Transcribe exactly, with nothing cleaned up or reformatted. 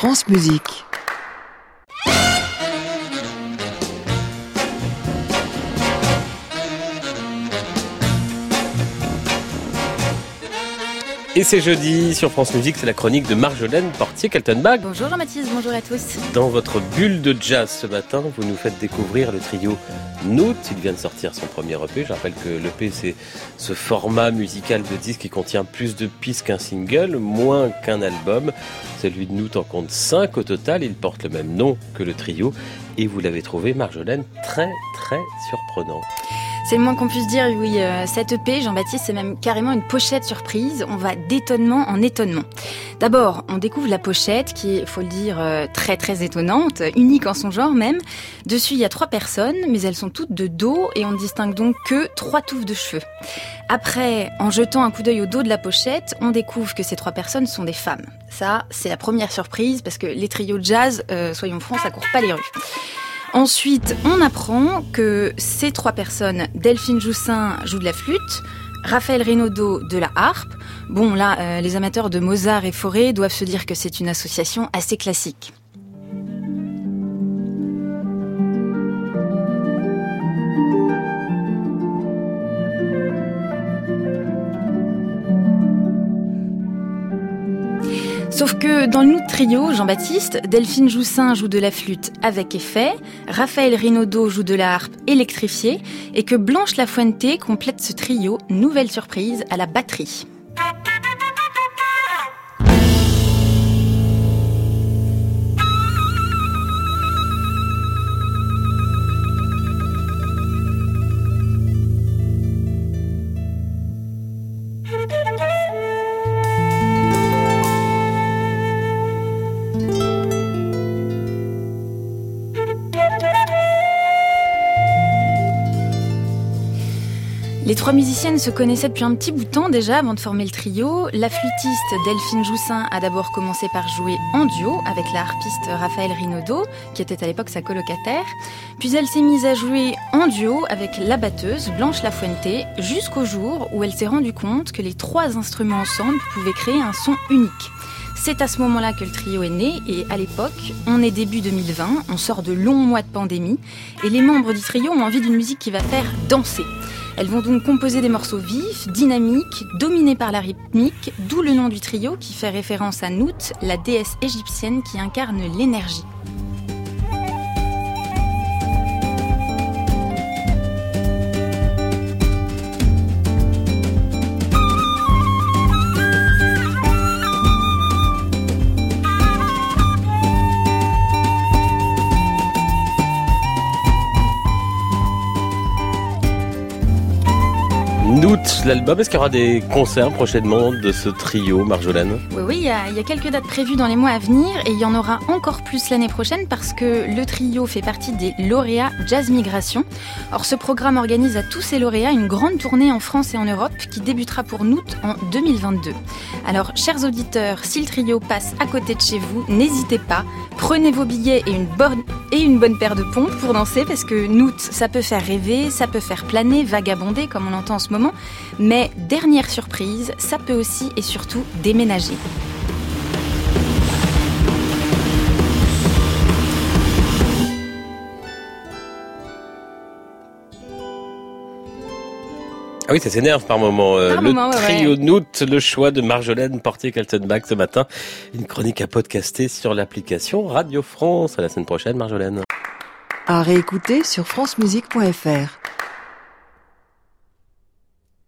France Musique. Et c'est jeudi sur France Musique, c'est la chronique de Marjolaine Portier-Kaltenbach. Bonjour Jean-Baptiste, bonjour à tous. Dans votre bulle de jazz ce matin, vous nous faites découvrir le trio Noot. Il vient de sortir son premier E P. Je rappelle que l'E P, c'est ce format musical de disque qui contient plus de pistes qu'un single, moins qu'un album. Celui de Noot en compte cinq au total. Il porte le même nom que le trio. Et vous l'avez trouvé, Marjolaine, très très surprenant. C'est le moins qu'on puisse dire, oui. Euh, cette E P, Jean-Baptiste, c'est même carrément une pochette surprise. On va d'étonnement en étonnement. D'abord, on découvre la pochette qui est, faut le dire, euh, très très étonnante, unique en son genre même. Dessus, il y a trois personnes, mais elles sont toutes de dos et on ne distingue donc que trois touffes de cheveux. Après, en jetant un coup d'œil au dos de la pochette, on découvre que ces trois personnes sont des femmes. Ça, c'est la première surprise parce que les trios de jazz, euh, soyons francs, ça court pas les rues. Ensuite, on apprend que ces trois personnes, Delphine Joussin joue de la flûte, Raphaël Renaudot de la harpe. Bon, là, euh, les amateurs de Mozart et Fauré doivent se dire que c'est une association assez classique. Sauf que dans le Noot trio, Jean-Baptiste, Delphine Joussin joue de la flûte avec effet, Raphaël Renaudot joue de la harpe électrifiée et que Blanche Lafuente complète ce trio, nouvelle surprise, à la batterie. Les trois musiciennes se connaissaient depuis un petit bout de temps déjà avant de former le trio. La flûtiste Delphine Joussin a d'abord commencé par jouer en duo avec la harpiste Raphaël Renaudot, qui était à l'époque sa colocataire. Puis elle s'est mise à jouer en duo avec la batteuse Blanche Lafuente, jusqu'au jour où elle s'est rendue compte que les trois instruments ensemble pouvaient créer un son unique. C'est à ce moment-là que le trio est né et à l'époque, on est début deux mille vingt, on sort de longs mois de pandémie et les membres du trio ont envie d'une musique qui va faire danser. Elles vont donc composer des morceaux vifs, dynamiques, dominés par la rythmique, d'où le nom du trio qui fait référence à Noot, la déesse égyptienne qui incarne l'énergie. Noot, l'album, est-ce qu'il y aura des concerts prochainement de ce trio, Marjolaine ? Oui, oui, il y, a, il y a quelques dates prévues dans les mois à venir et il y en aura encore plus l'année prochaine parce que le trio fait partie des lauréats Jazz Migration. Or, ce programme organise à tous ces lauréats une grande tournée en France et en Europe qui débutera pour Noot en deux mille vingt-deux. Alors, chers auditeurs, si le trio passe à côté de chez vous, n'hésitez pas, prenez vos billets et une bonne, et une bonne paire de pompes pour danser parce que Noot, ça peut faire rêver, ça peut faire planer, vagabonder comme on l'entend en ce moment. Mais dernière surprise, ça peut aussi et surtout déménager. Ah oui, ça s'énerve par moment. Euh, par le moment, ouais, trio ouais. Noot, le choix de Marjolaine Portier-Kaltenbach ce matin. Une chronique à podcaster sur l'application Radio France. À la semaine prochaine, Marjolaine. À réécouter sur francemusique point f r.